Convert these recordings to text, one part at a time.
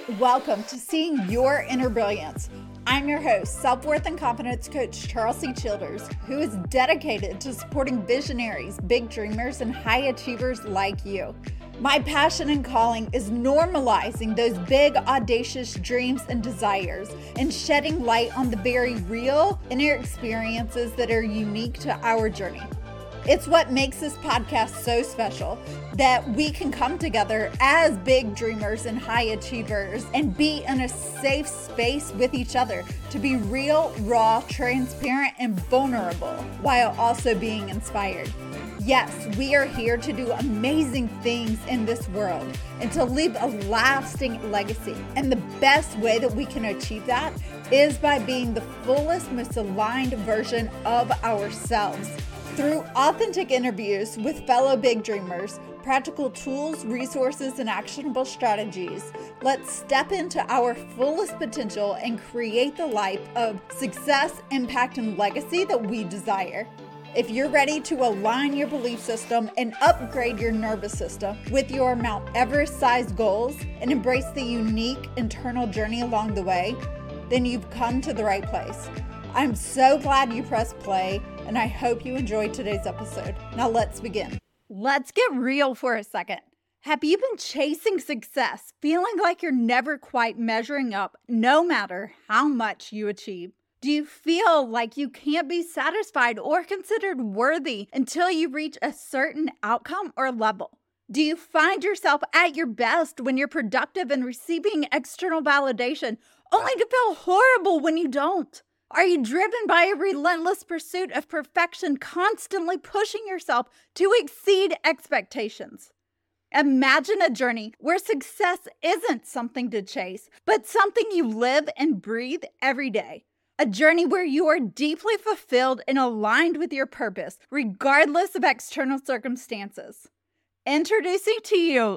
Welcome to Seeing Your Inner Brilliance. I'm your host, self-worth and confidence coach Charles C. Childers, who is dedicated to supporting visionaries, big dreamers, and high achievers like you. My passion and calling is normalizing those big, audacious dreams and desires and shedding light on the very real inner experiences that are unique to our journey. It's what makes this podcast so special, that we can come together as big dreamers and high achievers and be in a safe space with each other to be real, raw, transparent, and vulnerable while also being inspired. Yes, we are here to do amazing things in this world and to leave a lasting legacy. And the best way that we can achieve that is by being the fullest, most aligned version of ourselves. Through authentic interviews with fellow big dreamers, practical tools, resources, and actionable strategies, let's step into our fullest potential and create the life of success, impact, and legacy that we desire. If you're ready to align your belief system and upgrade your nervous system with your Mount Everest-sized goals and embrace the unique internal journey along the way, then you've come to the right place. I'm so glad you pressed play, and I hope you enjoyed today's episode. Now let's begin. Let's get real for a second. Have you been chasing success, feeling like you're never quite measuring up, no matter how much you achieve? Do you feel like you can't be satisfied or considered worthy until you reach a certain outcome or level? Do you find yourself at your best when you're productive and receiving external validation, only to feel horrible when you don't? Are you driven by a relentless pursuit of perfection, constantly pushing yourself to exceed expectations? Imagine a journey where success isn't something to chase, but something you live and breathe every day. A journey where you are deeply fulfilled and aligned with your purpose, regardless of external circumstances. Introducing to you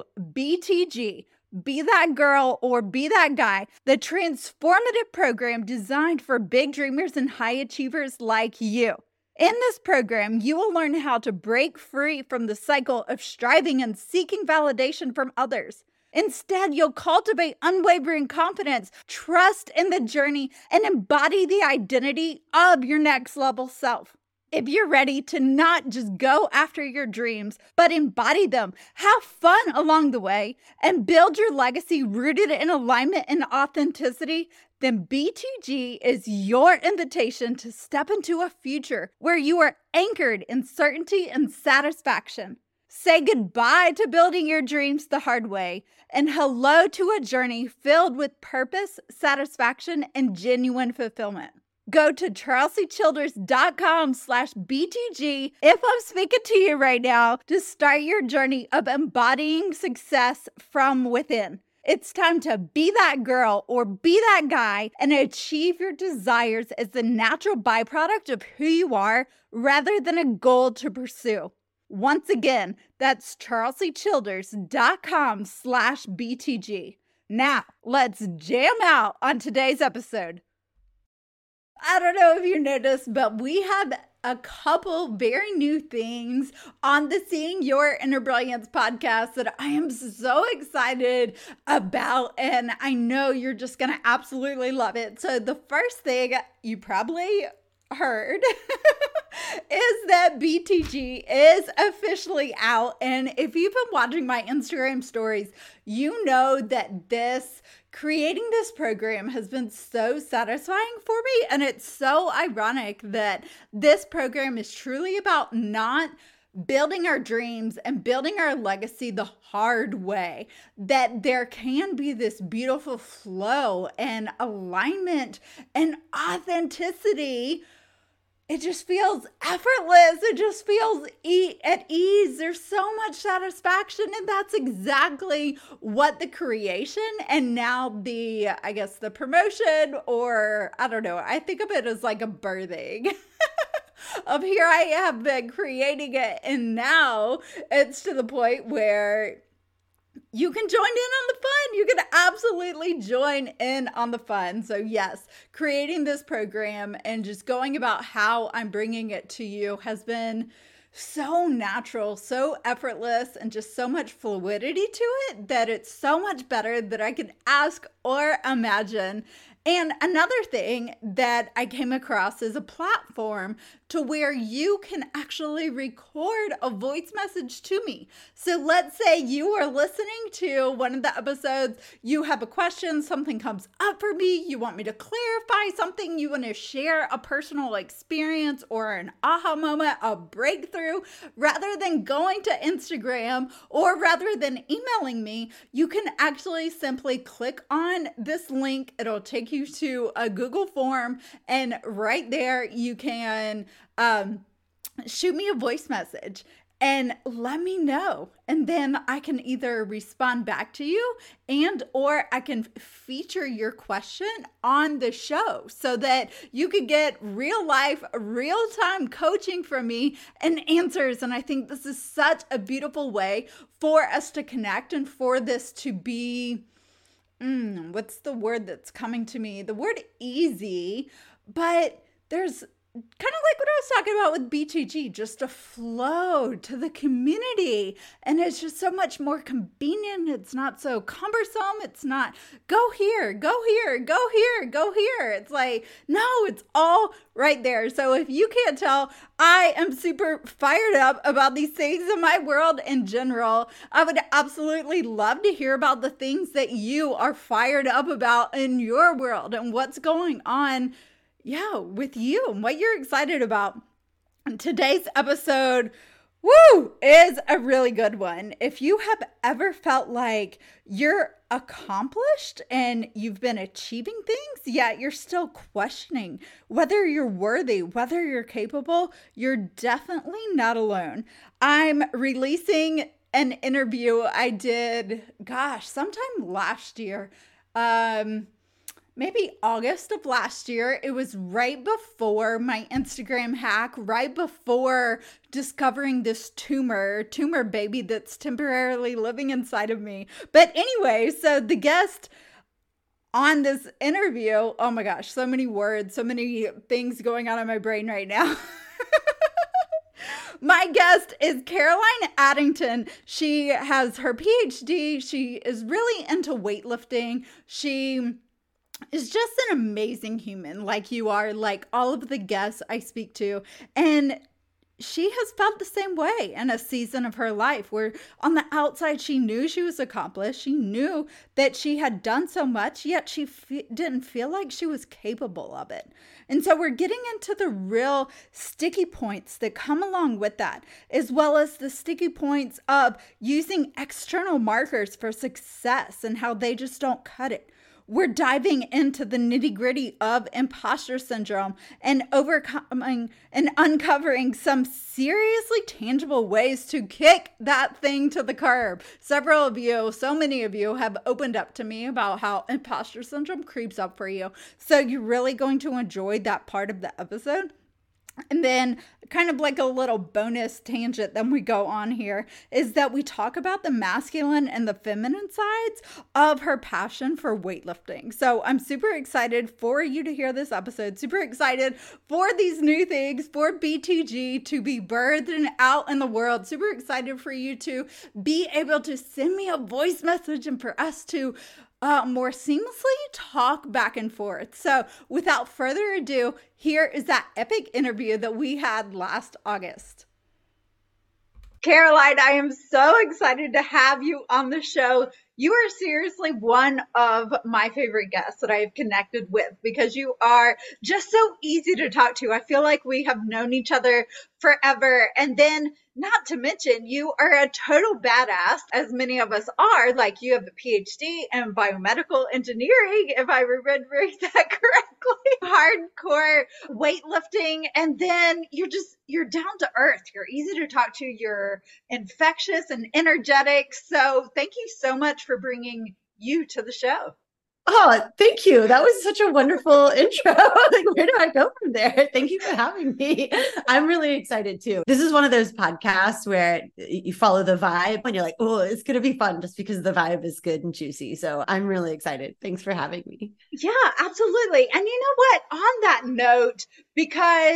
BTG, Be That Girl or Be That Guy, the transformative program designed for big dreamers and high achievers like you. In this program, you will learn how to break free from the cycle of striving and seeking validation from others. Instead, you'll cultivate unwavering confidence, trust in the journey, and embody the identity of your next level self. If you're ready to not just go after your dreams, but embody them, have fun along the way, and build your legacy rooted in alignment and authenticity, then BTG is your invitation to step into a future where you are anchored in certainty and satisfaction. Say goodbye to building your dreams the hard way, and hello to a journey filled with purpose, satisfaction, and genuine fulfillment. Go to charlesechilders.com/BTG if I'm speaking to you right now to start your journey of embodying success from within. It's time to be that girl or be that guy and achieve your desires as the natural byproduct of who you are rather than a goal to pursue. Once again, that's charlesechilders.com/BTG. Now, let's jam out on today's episode. I don't know if you noticed, but we have a couple very new things on the Seeing Your Inner Brilliance podcast that I am so excited about, and I know you're just going to absolutely love it. So the first thing you probably heard is that BTG is officially out. And if you've been watching my Instagram stories, you know that creating this program has been so satisfying for me. And it's so ironic that this program is truly about not building our dreams and building our legacy the hard way, that there can be this beautiful flow and alignment and authenticity. It just feels effortless. It just feels at ease. There's so much satisfaction. And that's exactly what the creation and now the promotion, or I don't know, I think of it as like a birthing of here I have been creating it. And now it's to the point where you can join in on the fun. You can absolutely join in on the fun. So yes, creating this program and just going about how I'm bringing it to you has been so natural, so effortless, and just so much fluidity to it that it's so much better than I could ask or imagine. And another thing that I came across is a platform to where you can actually record a voice message to me. So let's say you are listening to one of the episodes, you have a question, something comes up for me, you want me to clarify something, you want to share a personal experience or an aha moment, a breakthrough. Rather than going to Instagram or rather than emailing me, you can actually simply click on this link. It'll take you to a Google form, and right there you can shoot me a voice message and let me know. And then I can either respond back to you and or I can feature your question on the show so that you could get real life, real time coaching from me and answers. And I think this is such a beautiful way for us to connect and for this to be, what's the word that's coming to me? The word easy, but there's kind of like what I was talking about with BTG, just a flow to the community. And it's just so much more convenient. It's not so cumbersome. It's not go here, go here, go here, go here. It's like, no, it's all right there. So if you can't tell, I am super fired up about these things in my world in general. I would absolutely love to hear about the things that you are fired up about in your world and what's going on with you and what you're excited about. And today's episode, is a really good one. If you have ever felt like you're accomplished and you've been achieving things, yet you're still questioning whether you're worthy, whether you're capable, you're definitely not alone. I'm releasing an interview I did, sometime last year. Maybe August of last year. It was right before my Instagram hack, right before discovering this tumor baby that's temporarily living inside of me. But anyway, so the guest on this interview, oh my gosh, so many words, so many things going on in my brain right now. My guest is Caroline Addington. She has her PhD. She is really into weightlifting. She is just an amazing human, like you are, like all of the guests I speak to. And she has felt the same way in a season of her life where on the outside, she knew she was accomplished. She knew that she had done so much, yet she didn't feel like she was capable of it. And so we're getting into the real sticky points that come along with that, as well as the sticky points of using external markers for success and how they just don't cut it. We're diving into the nitty-gritty of imposter syndrome and overcoming and uncovering some seriously tangible ways to kick that thing to the curb. Several of you, so many of you have opened up to me about how imposter syndrome creeps up for you. So you're really going to enjoy that part of the episode. And then kind of like a little bonus tangent then we go on here is that we talk about the masculine and the feminine sides of her passion for weightlifting. So I'm super excited for you to hear this episode, super excited for these new things, for BTG to be birthed and out in the world, super excited for you to be able to send me a voice message and for us to more seamlessly talk back and forth. So without further ado, here is that epic interview that we had last August. Caroline, I am so excited to have you on the show. You are seriously one of my favorite guests that I have connected with because you are just so easy to talk to. I feel like we have known each other forever. And then not to mention, you are a total badass, as many of us are. Like you have a PhD in biomedical engineering, if I remember that correctly, hardcore weightlifting. And then you're down to earth. You're easy to talk to. You're infectious and energetic. So thank you so much for bringing you to the show. Oh, thank you. That was such a wonderful intro. Like, where do I go from there? Thank you for having me. I'm really excited too. This is one of those podcasts where you follow the vibe and you're like, oh, it's going to be fun just because the vibe is good and juicy. So I'm really excited. Thanks for having me. Yeah, absolutely. And you know what? On that note, because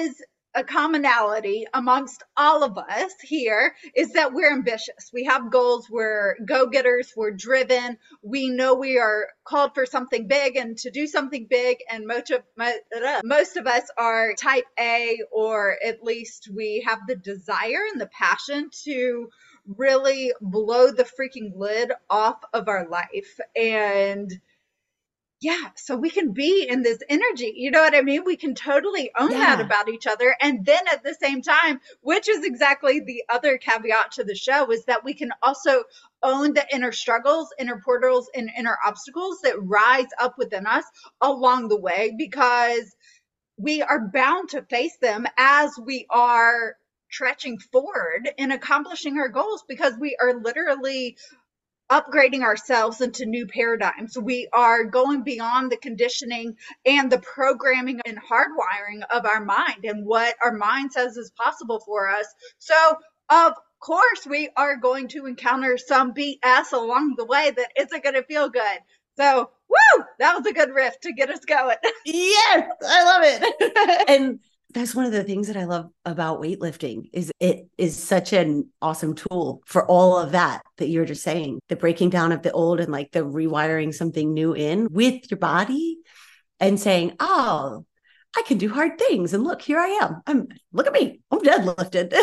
a commonality amongst all of us here is that we're ambitious. We have goals. We're go-getters. We're driven. We know we are called for something big and to do something big. And most of us are type A, or at least we have the desire and the passion to really blow the freaking lid off of our life. And yeah, so we can be in this energy. You know what I mean? We can totally own that Yeah. about each other. And then at the same time, which is exactly the other caveat to the show, is that we can also own the inner struggles, inner portals, and inner obstacles that rise up within us along the way, because we are bound to face them as we are stretching forward and accomplishing our goals, because we are literally upgrading ourselves into new paradigms. We are going beyond the conditioning and the programming and hardwiring of our mind and what our mind says is possible for us. So, of course, we are going to encounter some BS along the way that isn't going to feel good. So, woo, that was a good riff to get us going. Yes, I love it. And that's one of the things that I love about weightlifting is it is such an awesome tool for all of that you're just saying, the breaking down of the old and like the rewiring something new in with your body and saying, oh, I can do hard things. And look, here I am. Look at me. I'm deadlifted.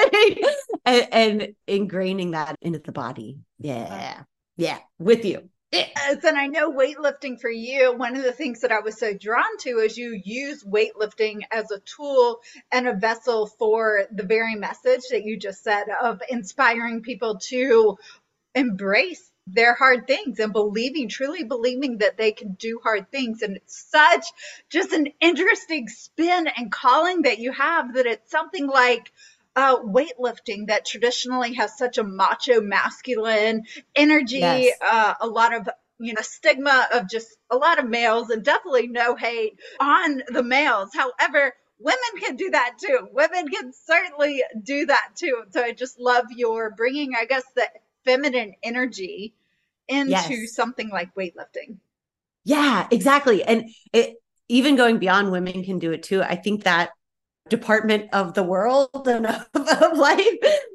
And ingraining that into the body. Yeah. Yeah. With you. Yes, and I know weightlifting for you, one of the things that I was so drawn to is you use weightlifting as a tool and a vessel for the very message that you just said of inspiring people to embrace their hard things and truly believing that they can do hard things. And it's such just an interesting spin and calling that you have, that it's something like weightlifting that traditionally has such a macho masculine energy, Yes. a lot of stigma of just a lot of males, and definitely no hate on the males. However, women can do that too. Women can certainly do that too. So I just love your bringing, I guess, the feminine energy into Yes. something like weightlifting. Yeah, exactly. And even going beyond women can do it too. I think that department of the world and of life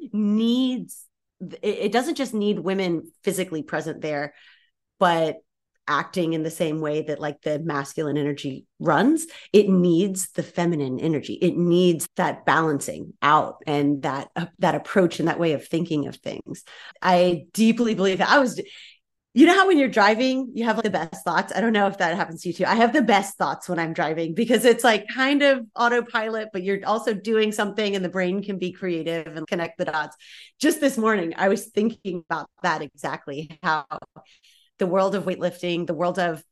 needs, it doesn't just need women physically present there, but acting in the same way that like the masculine energy runs. It needs the feminine energy. It needs that balancing out and that approach and that way of thinking of things. I deeply believe that. You know how when you're driving, you have like the best thoughts? I don't know if that happens to you too. I have the best thoughts when I'm driving because it's like kind of autopilot, but you're also doing something and the brain can be creative and connect the dots. Just this morning, I was thinking about that exactly, how the world of weightlifting, the world of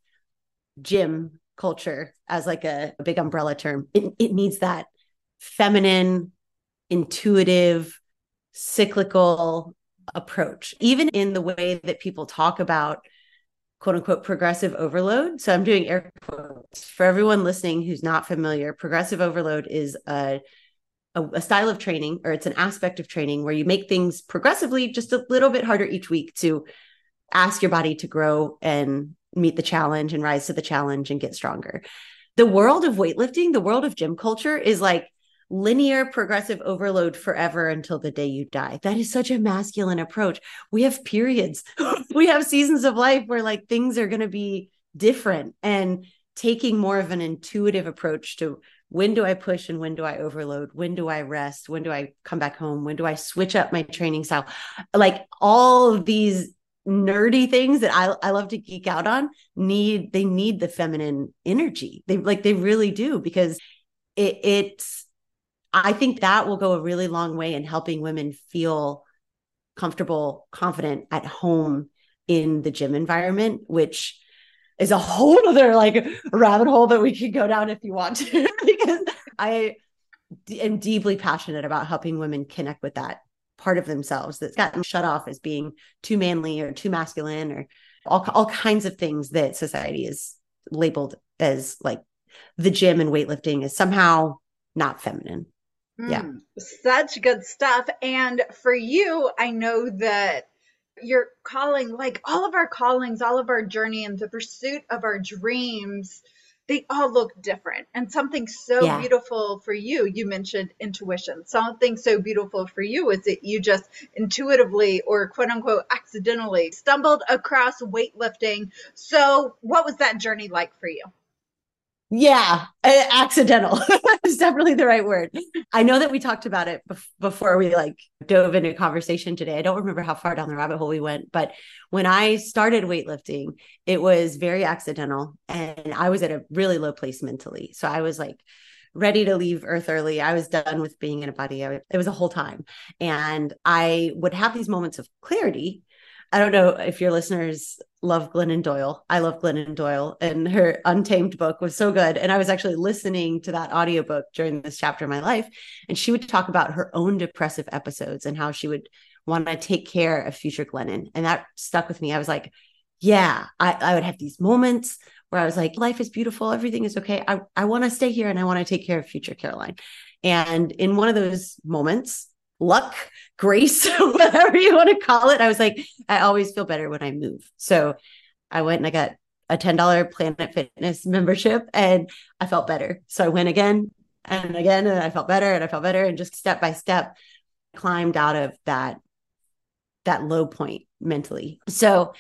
gym culture as like a big umbrella term, it needs that feminine, intuitive, cyclical approach, even in the way that people talk about quote unquote progressive overload. So I'm doing air quotes for everyone listening who's not familiar. Progressive overload is a style of training, or it's an aspect of training where you make things progressively just a little bit harder each week to ask your body to grow and meet the challenge and rise to the challenge and get stronger. The world of weightlifting, the world of gym culture is like linear progressive overload forever until the day you die. That is such a masculine approach. We have periods. We have seasons of life where like things are going to be different, and taking more of an intuitive approach to when do I push and when do I overload? When do I rest? When do I come back home? When do I switch up my training style? Like all of these nerdy things that I love to geek out on need the feminine energy. They really do, because it's I think that will go a really long way in helping women feel comfortable, confident at home in the gym environment, which is a whole other like rabbit hole that we could go down if you want to, because I am deeply passionate about helping women connect with that part of themselves that's gotten shut off as being too manly or too masculine, or all kinds of things that society is labeled as like the gym and weightlifting is somehow not feminine. Yeah. Such good stuff. And for you, I know that your calling, like all of our callings, all of our journey and the pursuit of our dreams, they all look different. And something so beautiful for you, you mentioned intuition. Something so beautiful for you is that you just intuitively or quote unquote accidentally stumbled across weightlifting. So what was that journey like for you? Yeah, accidental is definitely the right word. I know that we talked about it before we like dove into conversation today. I don't remember how far down the rabbit hole we went, but when I started weightlifting, it was very accidental and I was at a really low place mentally. So I was like ready to leave Earth early. I was done with being in a body. It was a whole time. And I would have these moments of clarity. I don't know if your listeners love Glennon Doyle. I love Glennon Doyle, and her Untamed book was so good. And I was actually listening to that audiobook during this chapter of my life. And she would talk about her own depressive episodes and how she would want to take care of future Glennon. And that stuck with me. I was like, yeah, I would have these moments where I was like, life is beautiful. Everything is okay. I want to stay here and I want to take care of future Caroline. And in one of those moments, luck, grace, whatever you want to call it, I was like, I always feel better when I move. So I went and I got a $10 Planet Fitness membership and I felt better. So I went again and again, and I felt better and I felt better. And just step by step, climbed out of that low point mentally. So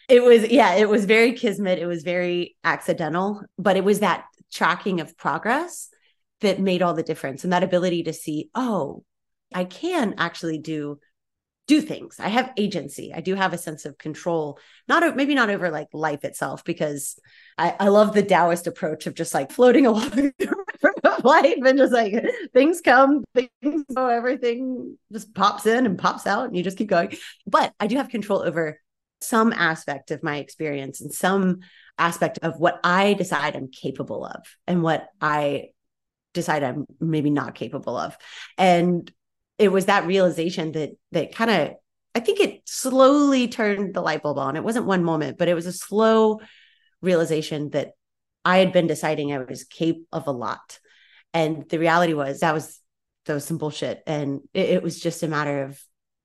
it was very kismet. It was very accidental, but it was that tracking of progress that made all the difference. And that ability to see, oh, I can actually do things. I have agency. I do have a sense of control, maybe not over like life itself, because I love the Taoist approach of just like floating along the river of life and just like things come, things go, everything just pops in and pops out and you just keep going. But I do have control over some aspect of my experience and some aspect of what I decide I'm capable of and what I decide I'm maybe not capable of. And it was that realization that kind of, I think it slowly turned the light bulb on. It wasn't one moment, but it was a slow realization that I had been deciding I was capable of a lot. And the reality was that was some bullshit. And it was just a matter of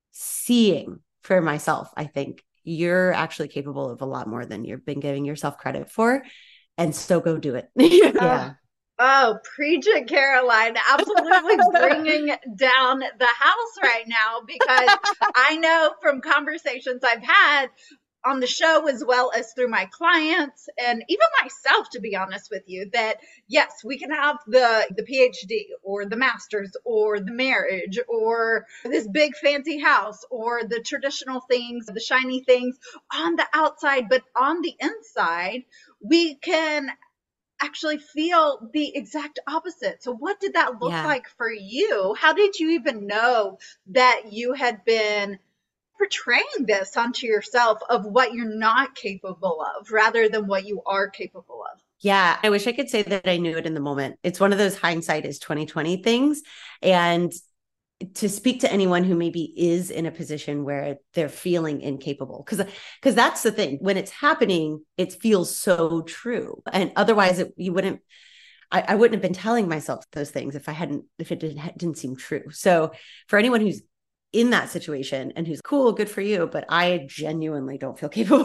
seeing for myself. I think you're actually capable of a lot more than you've been giving yourself credit for. And so go do it. Yeah. Oh, preach it, Caroline. Absolutely bringing down the house right now, because I know from conversations I've had on the show as well as through my clients and even myself, to be honest with you, that yes, we can have the PhD or the master's or the marriage or this big fancy house or the traditional things, the shiny things on the outside, but on the inside, we can actually feel the exact opposite. So what did that look like for you? How did you even know that you had been portraying this onto yourself of what you're not capable of rather than what you are capable of? Yeah, I wish I could say that I knew it in the moment. It's one of those hindsight is 2020 things. And to speak to anyone who maybe is in a position where they're feeling incapable, because that's the thing. When it's happening, it feels so true. And otherwise I wouldn't have been telling myself those things if it didn't seem true. So for anyone who's in that situation and who's cool, good for you, but I genuinely don't feel capable.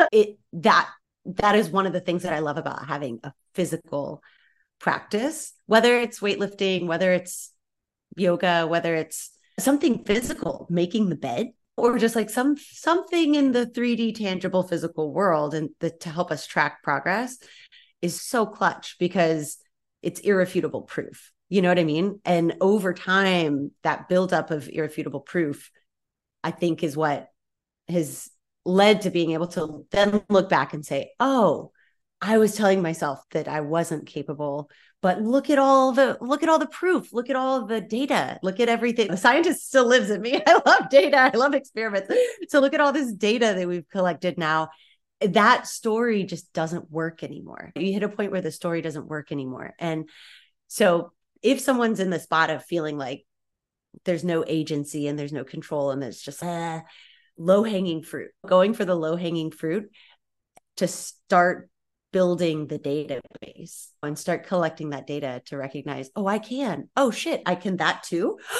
That is one of the things that I love about having a physical practice, whether it's weightlifting, whether it's yoga, whether it's something physical, making the bed, or just like something in the 3D tangible physical world, and to help us track progress is so clutch because it's irrefutable proof. You know what I mean? And over time, that buildup of irrefutable proof, I think, is what has led to being able to then look back and say, oh, I was telling myself that I wasn't capable, but look at all the proof, look at all the data, look at everything. The scientist still lives in me. I love data. I love experiments. So look at all this data that we've collected now. That story just doesn't work anymore. You hit a point where the story doesn't work anymore. And so if someone's in the spot of feeling like there's no agency and there's no control and there's just low-hanging fruit, going for the low-hanging fruit to start building the database and start collecting that data to recognize, oh, I can. Oh, shit, I can that too.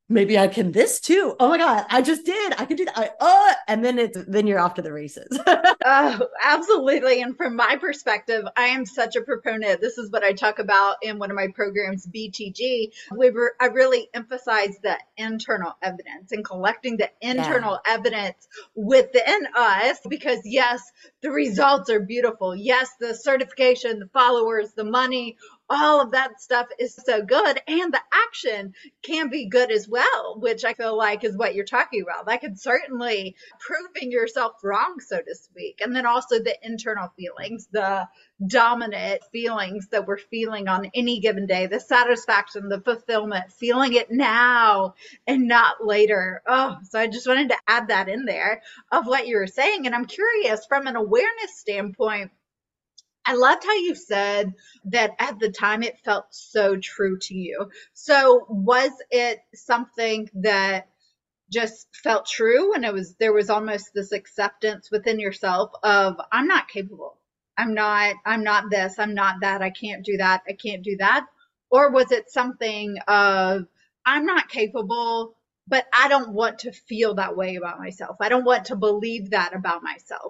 maybe I can this too. Oh my God, I just did. I can do that. And then you're off to the races. Oh, absolutely. And from my perspective, I am such a proponent. This is what I talk about in one of my programs, BTG. I really emphasize the internal evidence and collecting the Yeah. internal evidence within us because, yes, the results are beautiful. Yes, the certification, the followers, the money, all of that stuff is so good. And the action can be good as well, which I feel like is what you're talking about. That could certainly proving yourself wrong, so to speak. And then also the internal feelings, the dominant feelings that we're feeling on any given day, the satisfaction, the fulfillment, feeling it now and not later. Oh, so I just wanted to add that in there of what you were saying. And I'm curious from an awareness standpoint, I loved how you said that at the time it felt so true to you. So was it something that just felt true and there was almost this acceptance within yourself of I'm not capable. I'm not this, I'm not that, I can't do that, I can't do that? Or was it something of I'm not capable, but I don't want to feel that way about myself. I don't want to believe that about myself.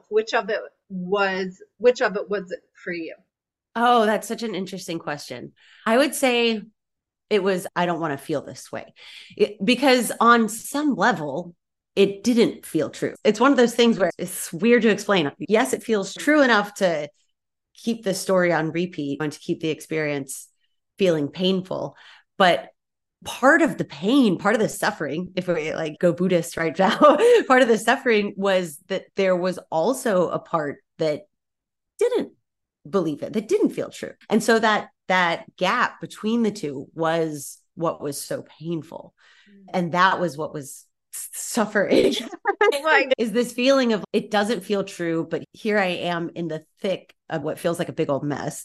Which of it was it for you? Oh, that's such an interesting question. I would say it was, I don't want to feel this way. Because on some level, it didn't feel true. It's one of those things where it's weird to explain. Yes, it feels true enough to keep the story on repeat and to keep the experience feeling painful. But part of the pain, part of the suffering, if we like go Buddhist right now, part of the suffering was that there was also a part that didn't believe it, that didn't feel true. And so that gap between the two was what was so painful. And that was what was suffering. Like, is this feeling of it doesn't feel true, but here I am in the thick of what feels like a big old mess.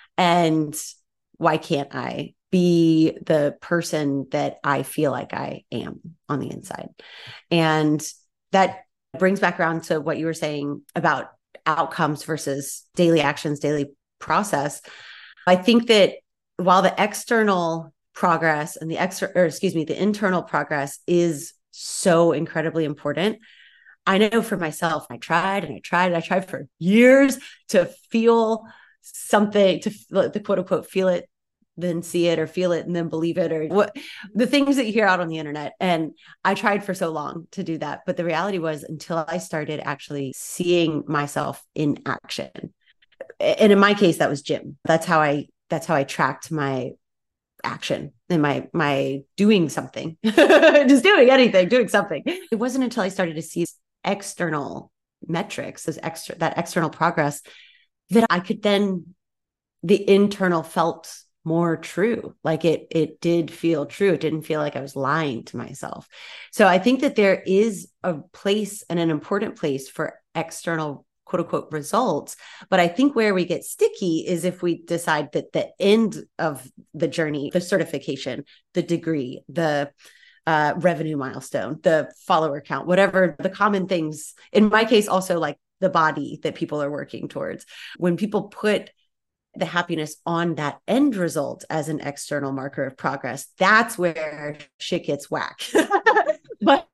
And why can't I be the person that I feel like I am on the inside? And that brings back around to what you were saying about outcomes versus daily actions, daily process. I think that while the external progress and the internal progress is so incredibly important, I know for myself, I tried for years to feel something, to the quote unquote, feel it, then see it, or feel it and then believe it, or what the things that you hear out on the internet. And I tried for so long to do that. But the reality was until I started actually seeing myself in action. And in my case, that was gym. That's how I tracked my action and my doing something, just doing anything, doing something. It wasn't until I started to see external metrics, that external progress, that I could then, the internal felt more true. Like it did feel true. It didn't feel like I was lying to myself. So I think that there is a place, and an important place, for external quote unquote results. But I think where we get sticky is if we decide that the end of the journey, the certification, the degree, the revenue milestone, the follower count, whatever the common things, in my case, also like the body that people are working towards. When people put the happiness on that end result as an external marker of progress, that's where shit gets whack. But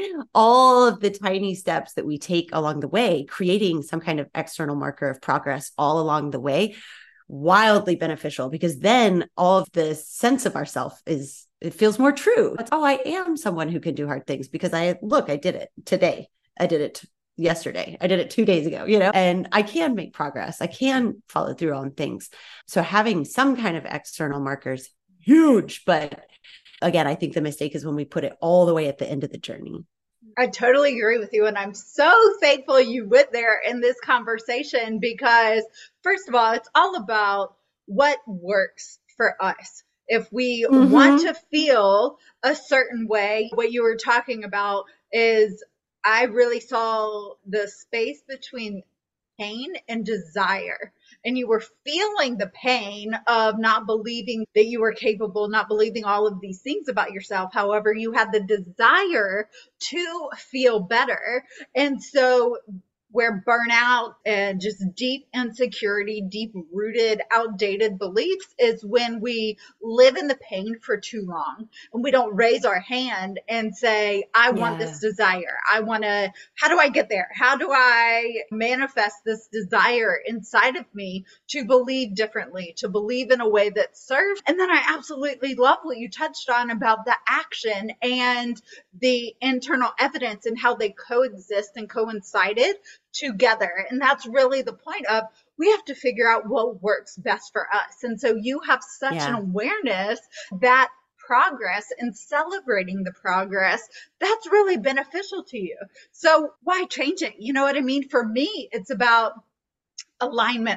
all of the tiny steps that we take along the way, creating some kind of external marker of progress all along the way, wildly beneficial, because then all of the sense of ourself it feels more true. It's, oh, I am someone who can do hard things because I did it today. I did it yesterday. I did it 2 days ago, and I can make progress. I can follow through on things. So having some kind of external markers, huge. But again, I think the mistake is when we put it all the way at the end of the journey. I totally agree with you. And I'm so thankful you went there in this conversation because, first of all, it's all about what works for us. If we want to feel a certain way, what you were talking about is I really saw the space between pain and desire. And you were feeling the pain of not believing that you were capable, not believing all of these things about yourself. However, you had the desire to feel better. And so where burnout and just deep insecurity, deep rooted, outdated beliefs is when we live in the pain for too long and we don't raise our hand and say, I want this desire. I want to, how do I get there? How do I manifest this desire inside of me to believe differently, to believe in a way that serves? And then I absolutely love what you touched on about the action and the internal evidence and how they coexist and coincided together. And that's really the point of, we have to figure out what works best for us. And so you have such an awareness that progress and celebrating the progress, that's really beneficial to you. So why change it? You know what I mean? For me, it's about alignment,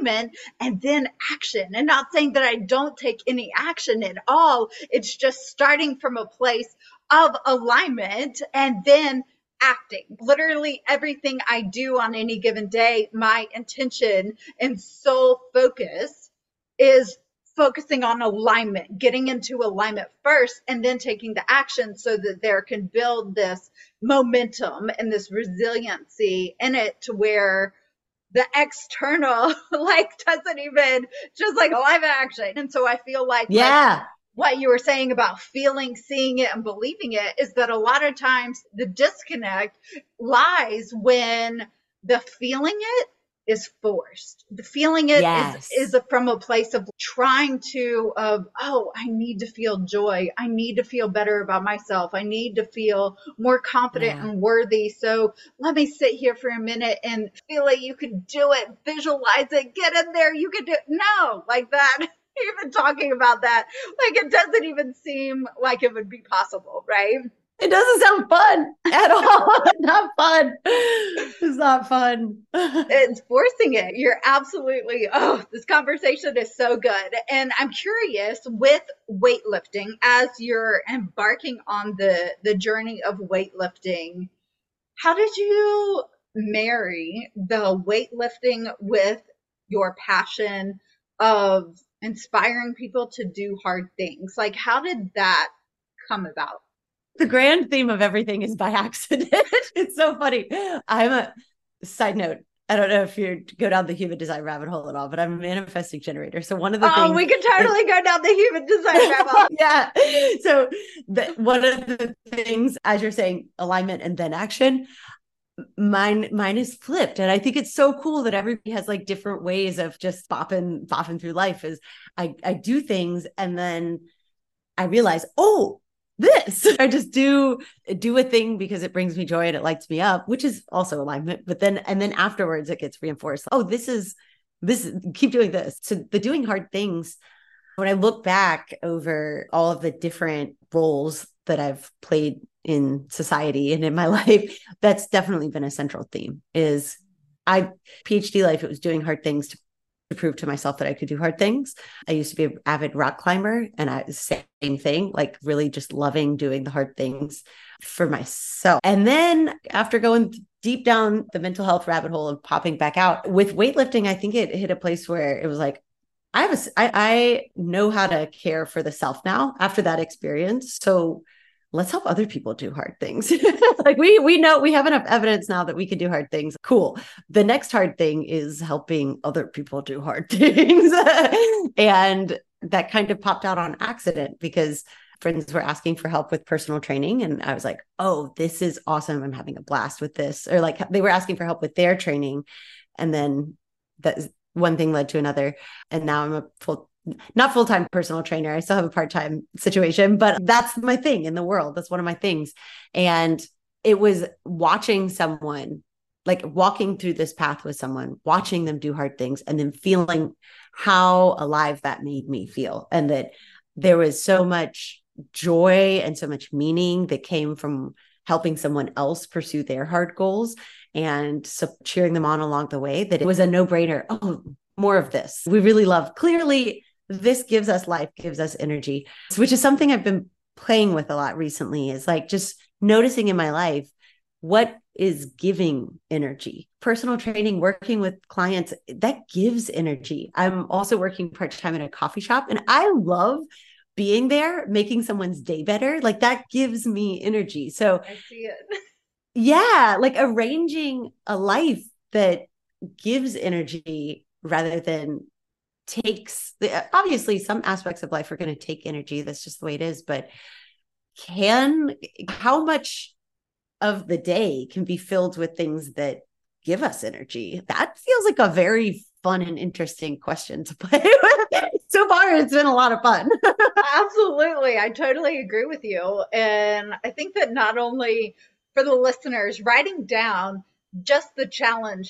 and then action. And not saying that I don't take any action at all. It's just starting from a place of alignment and then acting. Literally everything I do on any given day, my intention and sole focus is focusing on alignment, getting into alignment first, and then taking the action so that there can build this momentum and this resiliency in it to where the external doesn't even just live action. And so I feel like what you were saying about feeling, seeing it, and believing it is that a lot of times the disconnect lies when the feeling it is forced. The feeling it is from a place of trying to, I need to feel joy. I need to feel better about myself. I need to feel more confident and worthy. So let me sit here for a minute and feel like you can do it, visualize it, get in there. You can do it. No, like that. Even talking about that, it doesn't even seem like it would be possible, right? It doesn't sound fun at all. Not fun. It's not fun. It's forcing it. You're absolutely, this conversation is so good. And I'm curious with weightlifting, as you're embarking on the journey of weightlifting, how did you marry the weightlifting with your passion of inspiring people to do hard things? How did that come about? The grand theme of everything is by accident. It's so funny. I'm a side note. I don't know if you go down the human design rabbit hole at all, but I'm a manifesting generator. So one of the things we could totally go down the human design rabbit hole. Yeah. So one of the things, as you're saying, alignment and then action, mine is flipped. And I think it's so cool that everybody has different ways of just bopping through life. Is I do things and then I realize, I just do a thing because it brings me joy and it lights me up, which is also alignment. But then afterwards it gets reinforced. This is keep doing this. So the doing hard things, when I look back over all of the different roles that I've played in society and in my life, that's definitely been a central theme. Is PhD life, it was doing hard things to prove to myself that I could do hard things. I used to be an avid rock climber, and same thing, really just loving doing the hard things for myself. And then after going deep down the mental health rabbit hole and popping back out with weightlifting, I think it hit a place where it was I know how to care for the self now after that experience. So let's help other people do hard things. We know we have enough evidence now that we can do hard things. Cool. The next hard thing is helping other people do hard things. And that kind of popped out on accident because friends were asking for help with personal training. And I was like, this is awesome. I'm having a blast with this. Or they were asking for help with their training. And then that one thing led to another. And now I'm not full-time personal trainer. I still have a part-time situation, but that's my thing in the world. That's one of my things. And it was watching someone, walking through this path with someone, watching them do hard things, and then feeling how alive that made me feel. And that there was so much joy and so much meaning that came from helping someone else pursue their hard goals and cheering them on along the way, that it was a no-brainer. More of this. We really love. Clearly, this gives us life, gives us energy, which is something I've been playing with a lot recently, is just noticing in my life what is giving energy. Personal training, working with clients, that gives energy. I'm also working part-time at a coffee shop, and I love being there, making someone's day better. That gives me energy. So I see it. Yeah, like arranging a life that gives energy rather than takes. Obviously some aspects of life are going to take energy. That's just the way it is. But can how much of the day can be filled with things that give us energy? That feels like a very fun and interesting question to play with. So far, it's been a lot of fun. Absolutely. I totally agree with you. And I think that not only for the listeners, writing down just the challenge,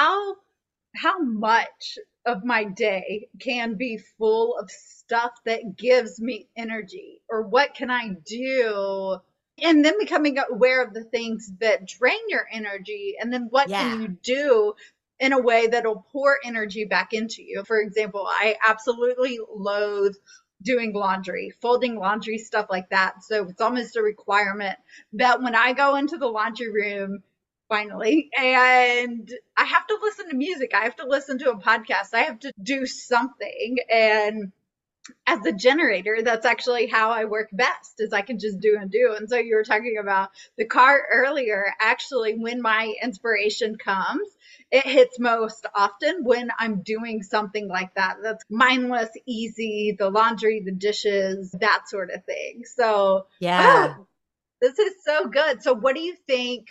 how much of my day can be full of stuff that gives me energy, or what can I do, and then becoming aware of the things that drain your energy, and then what can Yeah. you do in a way that'll pour energy back into you. For example, I absolutely loathe doing laundry, folding laundry, stuff like that. So it's almost a requirement that when I go into the laundry room, finally, and I have to listen to music, I have to listen to a podcast, I have to do something. And as a generator, that's actually how I work best, is I can just do and do. And so you were talking about the car earlier. Actually, when my inspiration comes, it hits most often when I'm doing something like that. That's mindless, easy, the laundry, the dishes, that sort of thing. So, Yeah. oh, this is so good. So what do you think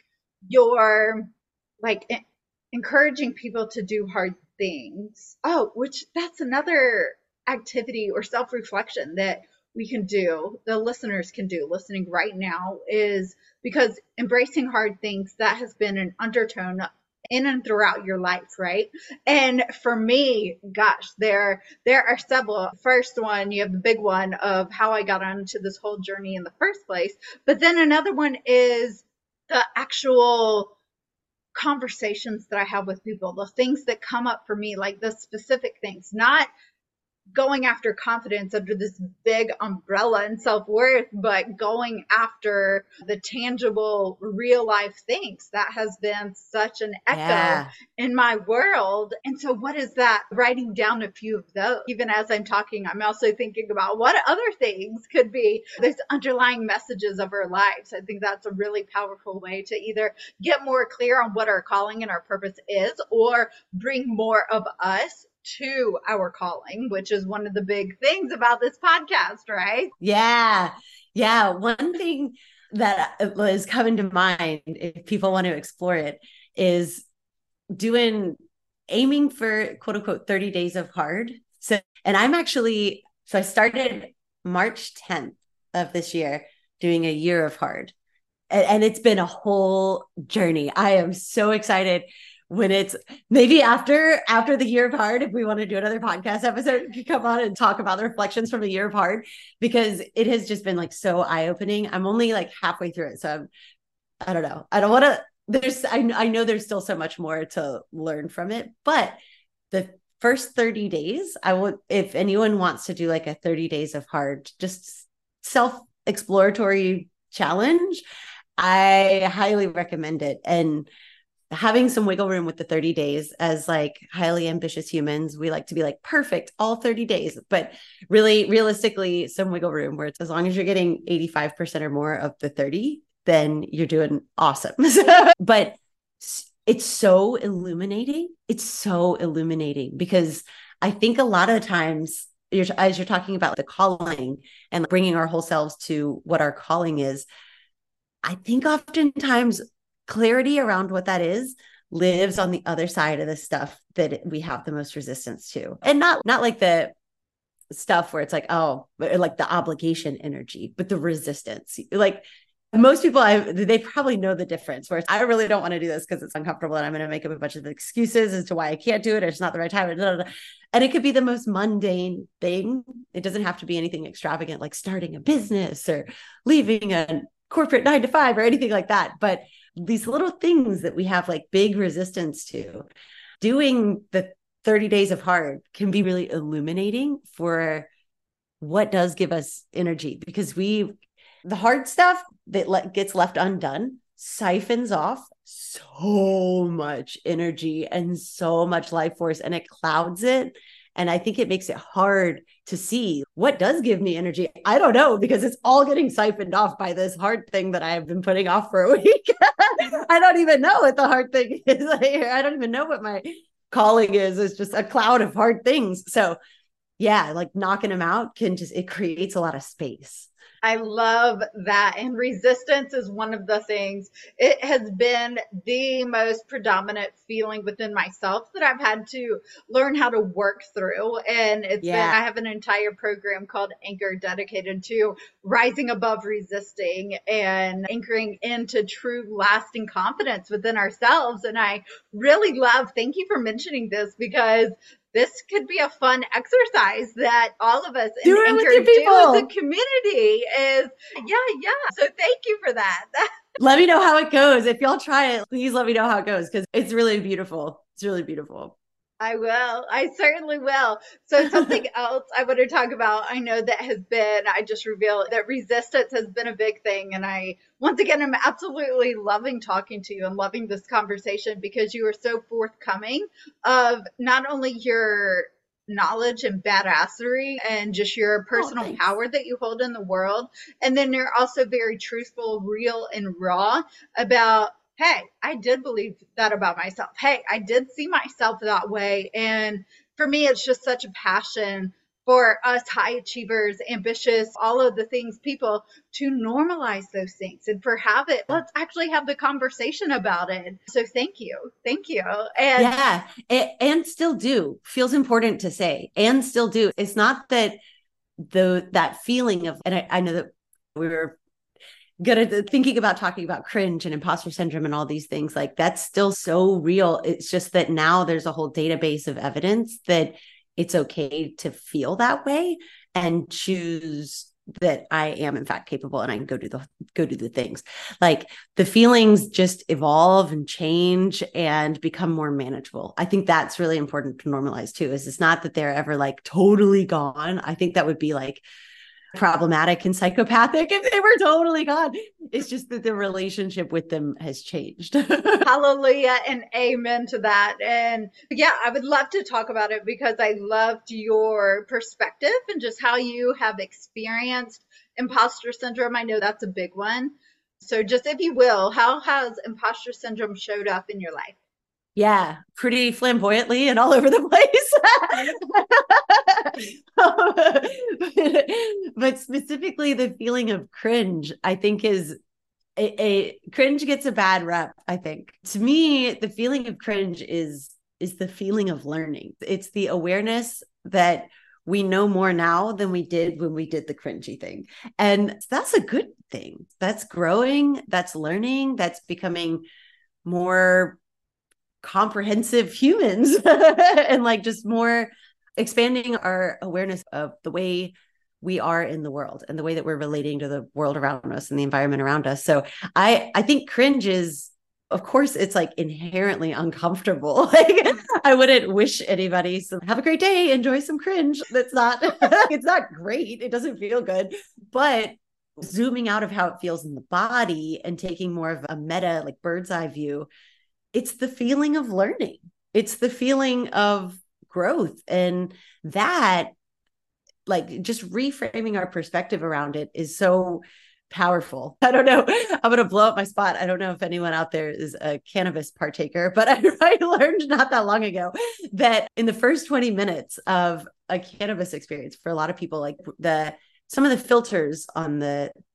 you're like encouraging people to do hard things? Oh, which that's another activity or self-reflection that we can do, the listeners can do listening right now, is because embracing hard things, that has been an undertone in and throughout your life, right? And for me, gosh, there are several. First one, you have the big one of how I got onto this whole journey in the first place, but then another one is the actual conversations that I have with people, the things that come up for me, like the specific things, not going after confidence under this big umbrella and self-worth, but going after the tangible real life things. That has been such an echo Yeah. in my world. And so what is that? Writing down a few of those. Even as I'm talking, I'm also thinking about what other things could be those underlying messages of our lives. I think that's a really powerful way to either get more clear on what our calling and our purpose is, or bring more of us to our calling, which is one of the big things about this podcast, right? Yeah. Yeah. One thing that is coming to mind, if people want to explore it, is doing aiming for quote unquote 30 days of hard. So, and I started March 10th of this year doing a year of hard. And it's been a whole journey. I am so excited when it's maybe after the year of hard, if we want to do another podcast episode, we can come on and talk about the reflections from the year of hard, because it has just been like so eye-opening. I'm only like halfway through it, so I don't know. I don't want to. I know there's still so much more to learn from it, but the first 30 days, I would, if anyone wants to do like a 30 days of hard, just self exploratory challenge, I highly recommend it. And having some wiggle room with the 30 days, as like highly ambitious humans, we like to be like perfect all 30 days, but really realistically, some wiggle room where it's as long as you're getting 85% or more of the 30, then you're doing awesome. But it's so illuminating. It's so illuminating because I think a lot of times, as you're talking about the calling and bringing our whole selves to what our calling is, I think oftentimes clarity around what that is lives on the other side of the stuff that we have the most resistance to. And not like the stuff where it's like, oh, like the obligation energy, but the resistance. Like most people, they probably know the difference, where I really don't want to do this because it's uncomfortable and I'm going to make up a bunch of excuses as to why I can't do it, or it's not the right time. And it could be the most mundane thing. It doesn't have to be anything extravagant, like starting a business or leaving a corporate 9 to 5 or anything like that. But these little things that we have like big resistance to, doing the 30 days of hard can be really illuminating for what does give us energy, because the hard stuff that gets left undone siphons off so much energy and so much life force, and it clouds it. And I think it makes it hard to see what does give me energy. I don't know, because it's all getting siphoned off by this hard thing that I've been putting off for a week. I don't even know what the hard thing is. I don't even know what my calling is. It's just a cloud of hard things. So yeah, like knocking them out it creates a lot of space. I love that. And resistance is one of the things. It has been the most predominant feeling within myself that I've had to learn how to work through. And I have an entire program called Anchor dedicated to rising above resisting and anchoring into true lasting confidence within ourselves. And I really thank you for mentioning this, because this could be a fun exercise that all of us do as a community is. Yeah. So thank you for that. Let me know how it goes. If y'all try it, please let me know how it goes, because it's really beautiful. It's really beautiful. I will. I certainly will. So something else I want to talk about, I know that I just revealed that resistance has been a big thing. And once again, I'm absolutely loving talking to you and loving this conversation, because you are so forthcoming of not only your knowledge and badassery and just your personal power that you hold in the world. And then you're also very truthful, real, and raw about, hey, I did believe that about myself. Hey, I did see myself that way. And for me, it's just such a passion for us high achievers, ambitious, all of the things, people, to normalize those things and let's actually have the conversation about it. So thank you. Thank you. And and still do feels important to say, and still do. It's not that that feeling of, and I know that we were good at thinking about talking about cringe and imposter syndrome and all these things, like that's still so real. It's just that now there's a whole database of evidence that it's okay to feel that way and choose that I am in fact capable and I can go do the things. Like the feelings just evolve and change and become more manageable. I think that's really important to normalize too, is it's not that they're ever like totally gone. I think that would be like problematic and psychopathic if they were totally gone. It's just that the relationship with them has changed. Hallelujah and amen to that. And yeah, I would love to talk about it, because I loved your perspective and just how you have experienced imposter syndrome. I know that's a big one. So just, if you will, how has imposter syndrome showed up in your life? Yeah, pretty flamboyantly and all over the place. But specifically the feeling of cringe, I think is a cringe gets a bad rep. I think to me, the feeling of cringe is the feeling of learning. It's the awareness that we know more now than we did when we did the cringy thing. And that's a good thing. That's growing, that's learning, that's becoming more comprehensive humans and like just more expanding our awareness of the way we are in the world and the way that we're relating to the world around us and the environment around us. So I think cringe is, of course, it's like inherently uncomfortable. Like I wouldn't wish anybody to have a great day, enjoy some cringe. That's not, it's not great. It doesn't feel good, but zooming out of how it feels in the body and taking more of a meta, like bird's eye view, it's the feeling of learning. It's the feeling of growth. And that, like, just reframing our perspective around it is so powerful. I don't know. I'm going to blow up my spot. I don't know if anyone out there is a cannabis partaker, but I learned not that long ago that in the first 20 minutes of a cannabis experience, for a lot of people, like some of the filters on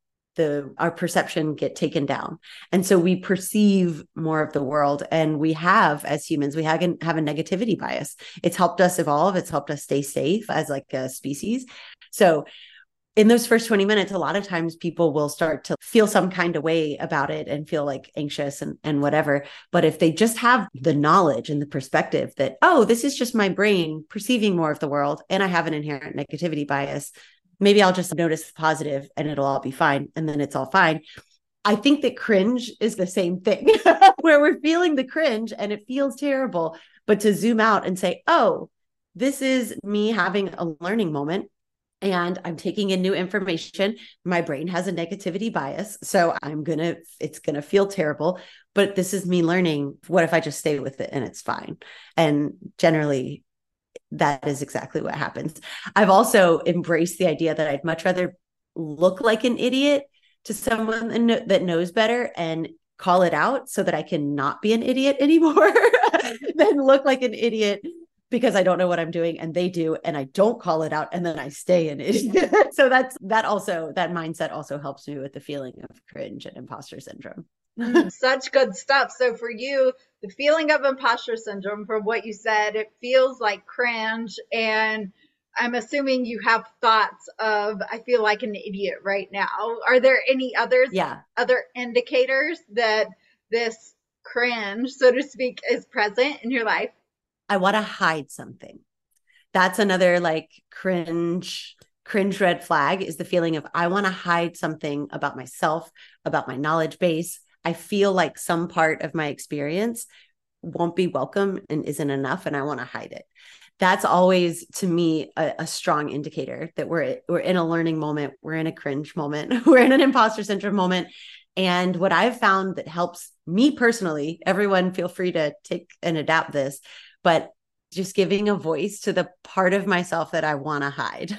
our perception get taken down. And so we perceive more of the world, and we have, as humans, we have a negativity bias. It's helped us evolve. It's helped us stay safe as like a species. So in those first 20 minutes, a lot of times people will start to feel some kind of way about it and feel like anxious and whatever. But if they just have the knowledge and the perspective that, oh, this is just my brain perceiving more of the world, and I have an inherent negativity bias, maybe I'll just notice the positive and it'll all be fine. And then it's all fine. I think that cringe is the same thing where we're feeling the cringe and it feels terrible, but to zoom out and say, oh, this is me having a learning moment and I'm taking in new information. My brain has a negativity bias. So it's going to feel terrible, but this is me learning. What if I just stay with it and it's fine? And generally that is exactly what happens. I've also embraced the idea that I'd much rather look like an idiot to someone that knows better and call it out so that I can not be an idiot anymore than look like an idiot because I don't know what I'm doing and they do, and I don't call it out and then I stay an idiot. So that mindset also helps me with the feeling of cringe and imposter syndrome. Such good stuff. So for you, the feeling of imposter syndrome, from what you said, it feels like cringe. And I'm assuming you have thoughts of, I feel like an idiot right now. Are there any others, other indicators that this cringe, so to speak, is present in your life? I want to hide something. That's another like cringe red flag, is the feeling of I want to hide something about myself, about my knowledge base. I feel like some part of my experience won't be welcome and isn't enough, and I want to hide it. That's always, to me, a strong indicator that we're in a learning moment, we're in a cringe moment, we're in an imposter syndrome moment. And what I've found that helps me personally, everyone feel free to take and adapt this, but just giving a voice to the part of myself that I want to hide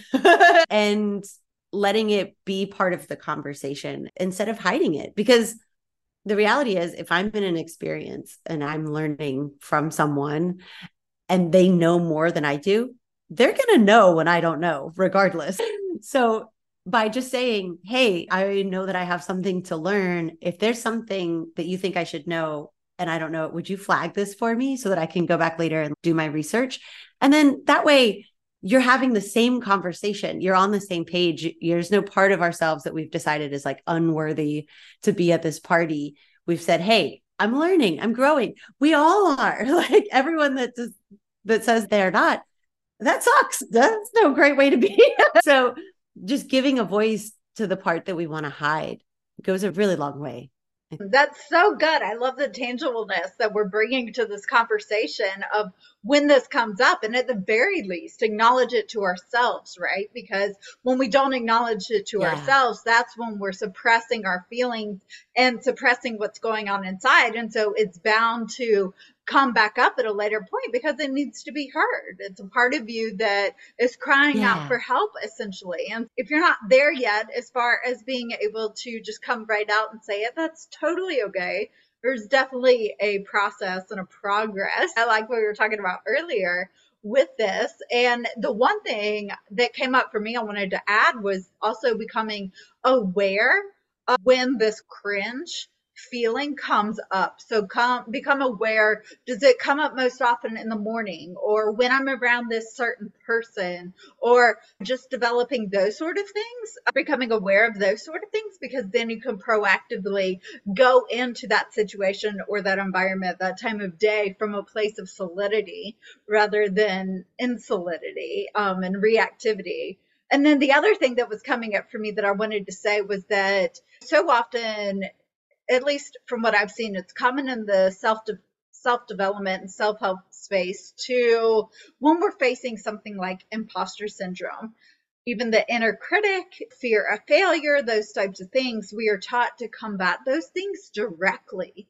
and letting it be part of the conversation instead of hiding it. Because the reality is, if I'm in an experience and I'm learning from someone and they know more than I do, they're going to know when I don't know, regardless. So by just saying, hey, I know that I have something to learn. If there's something that you think I should know and I don't know, would you flag this for me so that I can go back later and do my research? And then that way, you're having the same conversation. You're on the same page. There's no part of ourselves that we've decided is like unworthy to be at this party. We've said, hey, I'm learning, I'm growing. We all are. Like everyone that says they're not, that sucks. That's no great way to be. So just giving a voice to the part that we want to hide goes a really long way. That's so good. I love the tangibleness that we're bringing to this conversation of when this comes up, and at the very least, acknowledge it to ourselves, right? Because when we don't acknowledge it to ourselves, that's when we're suppressing our feelings and suppressing what's going on inside. And so it's bound to come back up at a later point because it needs to be heard. It's a part of you that is crying out for help, essentially. And if you're not there yet, as far as being able to just come right out and say it, that's totally okay. There's definitely a process and a progress. I like what we were talking about earlier with this. And the one thing that came up for me I wanted to add was also becoming aware of when this cringe feeling comes up. So become aware. Does it come up most often in the morning, or when I'm around this certain person, or just developing those sort of things, becoming aware of those sort of things, because then you can proactively go into that situation or that environment, that time of day, from a place of solidity rather than insolidity and reactivity. And then the other thing that was coming up for me that I wanted to say was that so often, at least from what I've seen, it's common in the self-development and self-help space to, when we're facing something like imposter syndrome, even the inner critic, fear of failure, those types of things, we are taught to combat those things directly.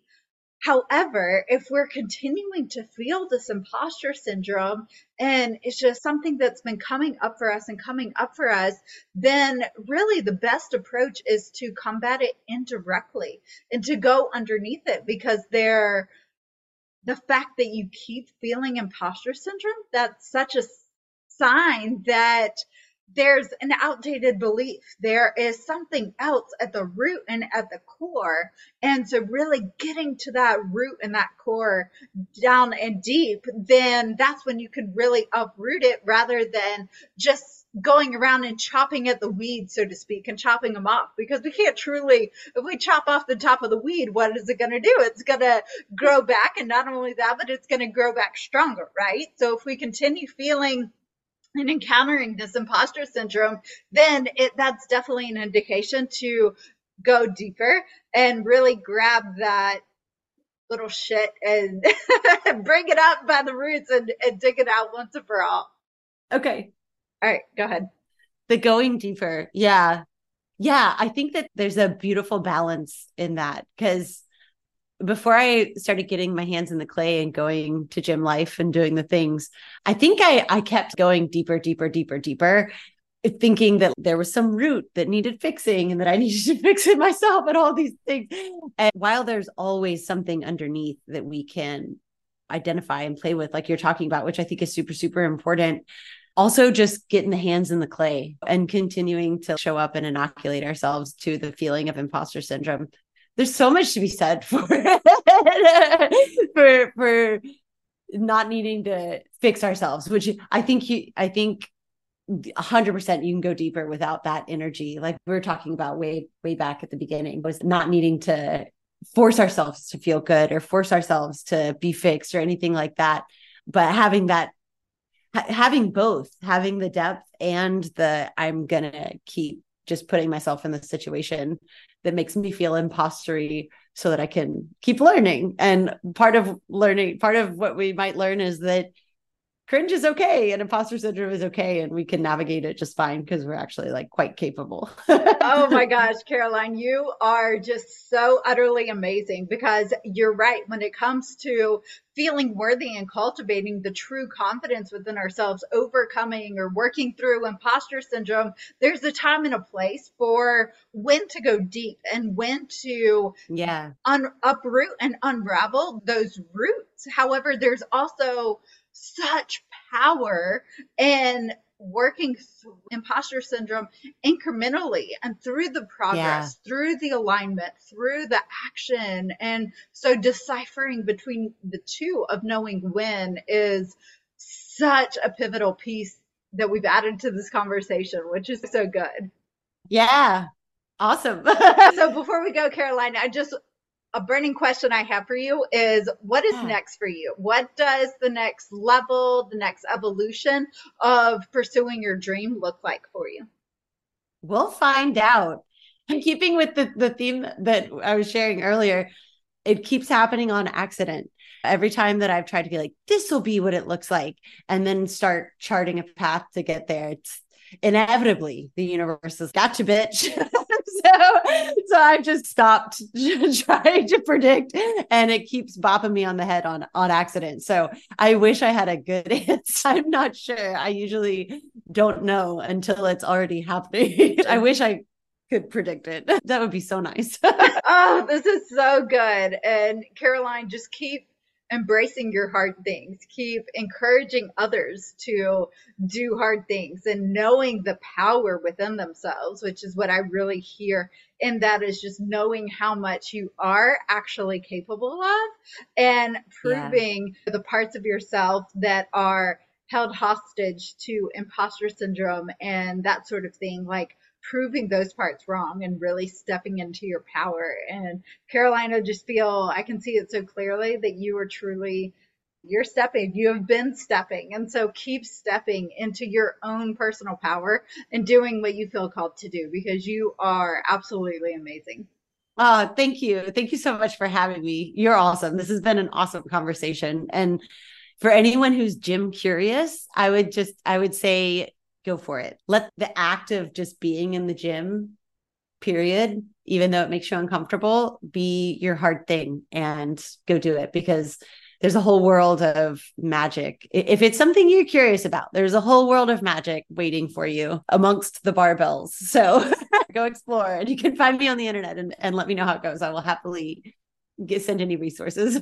However, if we're continuing to feel this imposter syndrome and it's just something that's been coming up for us, then really the best approach is to combat it indirectly and to go underneath it, because the fact that you keep feeling imposter syndrome, that's such a sign that there's an outdated belief. There is something else at the root and at the core. And so really getting to that root and that core down and deep, then that's when you can really uproot it, rather than just going around and chopping at the weeds, so to speak, and chopping them off. Because we can't truly, if we chop off the top of the weed, what is it going to do? It's going to grow back. And not only that, but it's going to grow back stronger, right? So if we continue feeling and encountering this imposter syndrome, then that's definitely an indication to go deeper and really grab that little shit and bring it up by the roots and dig it out once and for all. Okay. All right, go ahead. The going deeper. Yeah. I think that there's a beautiful balance in that, because before I started getting my hands in the clay and going to gym life and doing the things, I think I kept going deeper, deeper, deeper, deeper, thinking that there was some root that needed fixing and that I needed to fix it myself and all these things. And while there's always something underneath that we can identify and play with, like you're talking about, which I think is super, super important. Also, just getting the hands in the clay and continuing to show up and inoculate ourselves to the feeling of imposter syndrome. There's so much to be said for for not needing to fix ourselves, which I think 100% you can go deeper without that energy. Like we were talking about way back at the beginning, was not needing to force ourselves to feel good or force ourselves to be fixed or anything like that. But having both, having the depth and I'm going to keep just putting myself in the situation that makes me feel impostery so that I can keep learning. And part of what we might learn is that cringe is okay and imposter syndrome is okay. And we can navigate it just fine because we're actually like quite capable. Oh my gosh, Caroline, you are just so utterly amazing, because you're right. When it comes to feeling worthy and cultivating the true confidence within ourselves, overcoming or working through imposter syndrome, there's a time and a place for when to go deep and when to uproot and unravel those roots. However, there's also such power in working through imposter syndrome incrementally and through the progress, through the alignment, through the action. And so deciphering between the two of knowing when is such a pivotal piece that we've added to this conversation, which is so good. Yeah. Awesome. So before we go, Caroline, a burning question I have for you is, what is next for you? What does the next level, the next evolution of pursuing your dream look like for you? We'll find out. And keeping with the theme that I was sharing earlier, it keeps happening on accident. Every time that I've tried to be like, this will be what it looks like, and then start charting a path to get there, it's inevitably the universe has got you, bitch. So I've just stopped trying to predict, and it keeps bopping me on the head on accident. So I wish I had a good answer. I'm not sure. I usually don't know until it's already happening. I wish I could predict it. That would be so nice. Oh, this is so good. And Caroline, just keep embracing your hard things, keep encouraging others to do hard things, and knowing the power within themselves, which is what I really hear. And that is just knowing how much you are actually capable of, and proving the parts of yourself that are held hostage to imposter syndrome and that sort of thing, like proving those parts wrong and really stepping into your power. And Caroline, I just feel, I can see it so clearly that you are truly, you're stepping, you have been stepping. And so keep stepping into your own personal power and doing what you feel called to do, because you are absolutely amazing. Oh, thank you. Thank you so much for having me. You're awesome. This has been an awesome conversation. And for anyone who's gym curious, I would say, go for it. Let the act of just being in the gym, period, even though it makes you uncomfortable, be your hard thing, and go do it, because there's a whole world of magic. If it's something you're curious about, there's a whole world of magic waiting for you amongst the barbells. So go explore, and you can find me on the internet and let me know how it goes. I will happily send any resources.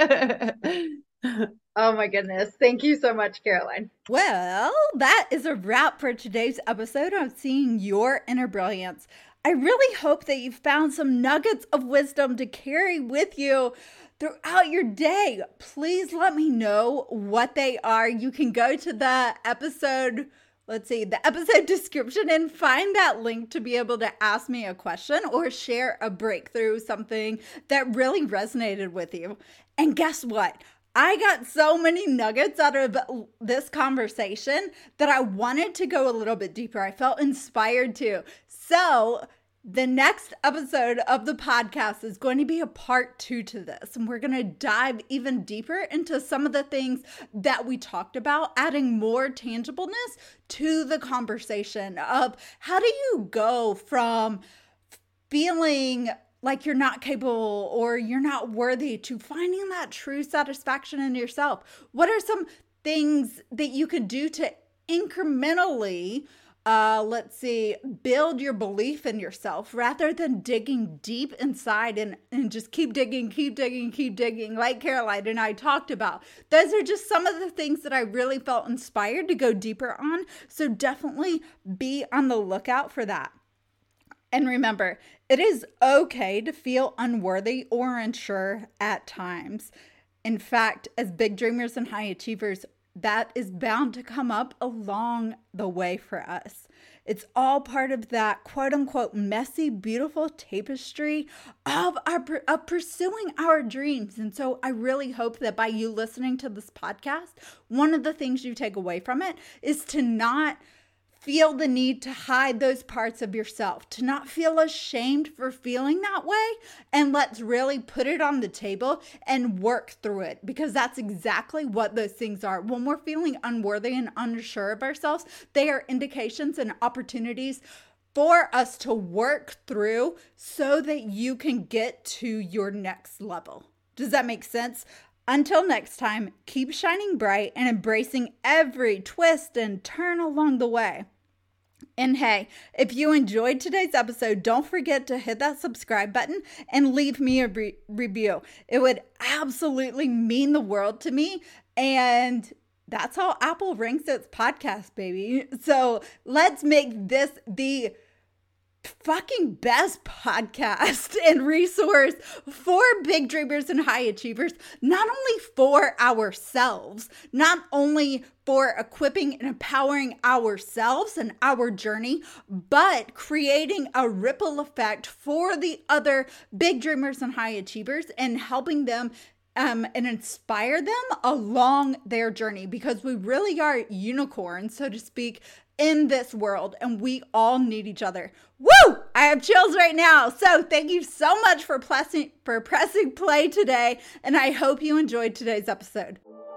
Oh my goodness. Thank you so much, Caroline. Well, that is a wrap for today's episode on Seeing Your Inner Brilliance. I really hope that you found some nuggets of wisdom to carry with you throughout your day. Please let me know what they are. You can go to the episode description and find that link to be able to ask me a question or share a breakthrough, something that really resonated with you. And guess what? I got so many nuggets out of this conversation that I wanted to go a little bit deeper. I felt inspired to. So the next episode of the podcast is going to be a part 2 to this. And we're going to dive even deeper into some of the things that we talked about, adding more tangibleness to the conversation of how do you go from feeling like you're not capable or you're not worthy, to finding that true satisfaction in yourself. What are some things that you could do to incrementally build your belief in yourself rather than digging deep inside and just keep digging, like Caroline and I talked about. Those are just some of the things that I really felt inspired to go deeper on. So definitely be on the lookout for that. And remember, it is okay to feel unworthy or unsure at times. In fact, as big dreamers and high achievers, that is bound to come up along the way for us. It's all part of that quote unquote messy, beautiful tapestry of pursuing our dreams. And so I really hope that by you listening to this podcast, one of the things you take away from it is to not feel the need to hide those parts of yourself, to not feel ashamed for feeling that way. And let's really put it on the table and work through it, because that's exactly what those things are. When we're feeling unworthy and unsure of ourselves, they are indications and opportunities for us to work through so that you can get to your next level. Does that make sense? Until next time, keep shining bright and embracing every twist and turn along the way. And hey, if you enjoyed today's episode, don't forget to hit that subscribe button and leave me a review. It would absolutely mean the world to me. And that's how Apple ranks its podcast, baby. So let's make this the fucking best podcast and resource for big dreamers and high achievers, not only for ourselves, not only for equipping and empowering ourselves and our journey, but creating a ripple effect for the other big dreamers and high achievers and helping them and inspire them along their journey, because we really are unicorns, so to speak, in this world, and we all need each other. Woo! I have chills right now. So thank you so much for pressing play today, and I hope you enjoyed today's episode.